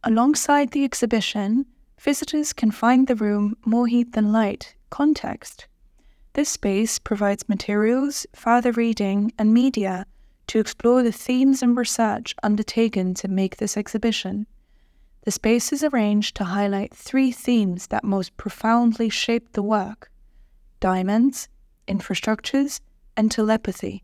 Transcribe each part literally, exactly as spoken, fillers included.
Alongside the exhibition, visitors can find the room More Heat Than Light context. This space provides materials, further reading, and media to explore the themes and research undertaken to make this exhibition. The space is arranged to highlight three themes that most profoundly shaped the work: diamonds, infrastructures, and telepathy.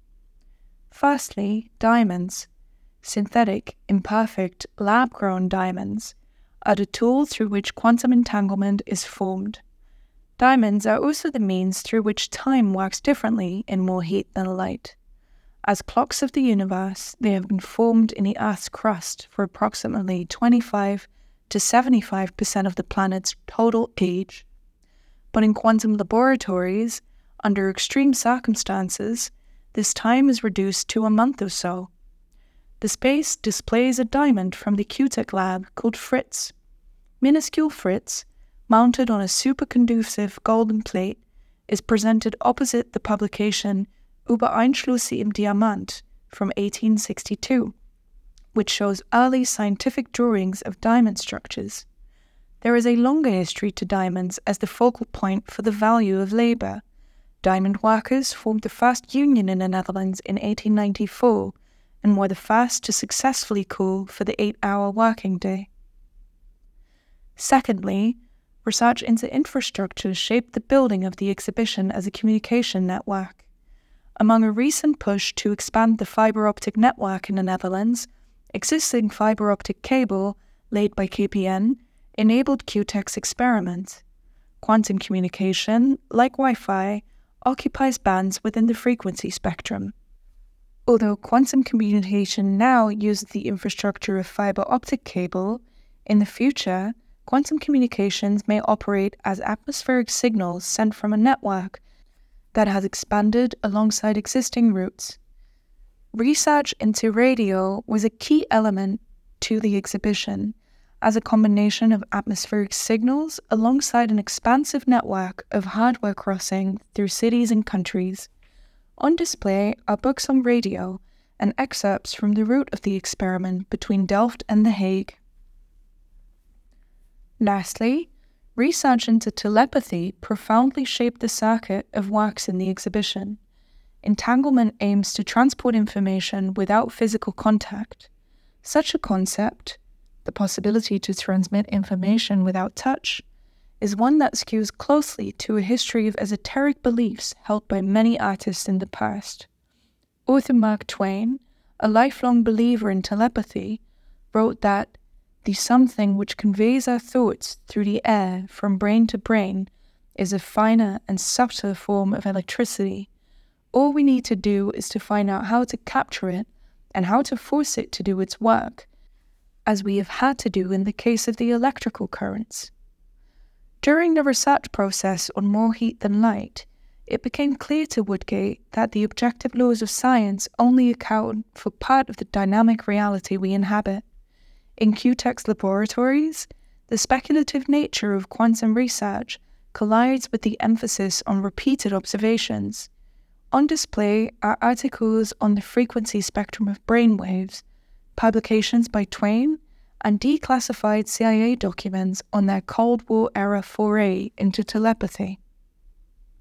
Firstly, diamonds. Synthetic, imperfect, lab-grown diamonds are the tool through which quantum entanglement is formed. Diamonds are also the means through which time works differently in More Heat Than Light. As clocks of the universe, they have been formed in the Earth's crust for approximately twenty-five to seventy-five percent of the planet's total age. But in quantum laboratories, under extreme circumstances, this time is reduced to a month or so. The space displays a diamond from the Q TECH lab called Fritz. Minuscule Fritz, mounted on a superconducive golden plate, is presented opposite the publication Über Einschlüsse im Diamant from eighteen sixty-two, which shows early scientific drawings of diamond structures. There is a longer history to diamonds as the focal point for the value of labour. Diamond workers formed the first union in the Netherlands in eighteen ninety-four, and were the first to successfully call for the eight-hour working day. Secondly, research into infrastructure shaped the building of the exhibition as a communication network. Among a recent push to expand the fibre optic network in the Netherlands, existing fibre optic cable, laid by K P N, enabled Q TECH's experiment. Quantum communication, like Wi-Fi, occupies bands within the frequency spectrum. Although quantum communication now uses the infrastructure of fiber optic cable, in the future, quantum communications may operate as atmospheric signals sent from a network that has expanded alongside existing routes. Research into radio was a key element to the exhibition, as a combination of atmospheric signals alongside an expansive network of hardware crossing through cities and countries. On display are books on radio and excerpts from the route of the experiment between Delft and The Hague. Lastly, research into telepathy profoundly shaped the circuit of works in the exhibition. Entanglement aims to transport information without physical contact. Such a concept, the possibility to transmit information without touch, is one that skews closely to a history of esoteric beliefs held by many artists in the past. Author Mark Twain, a lifelong believer in telepathy, wrote that the something which conveys our thoughts through the air from brain to brain is a finer and subtler form of electricity. All we need to do is to find out how to capture it and how to force it to do its work, as we have had to do in the case of the electrical currents. During the research process on More Heat Than Light, it became clear to Woodgate that the objective laws of science only account for part of the dynamic reality we inhabit. In Q TECH's laboratories, the speculative nature of quantum research collides with the emphasis on repeated observations. On display are articles on the frequency spectrum of brainwaves, publications by Twain, and declassified C I A documents on their Cold War-era foray into telepathy.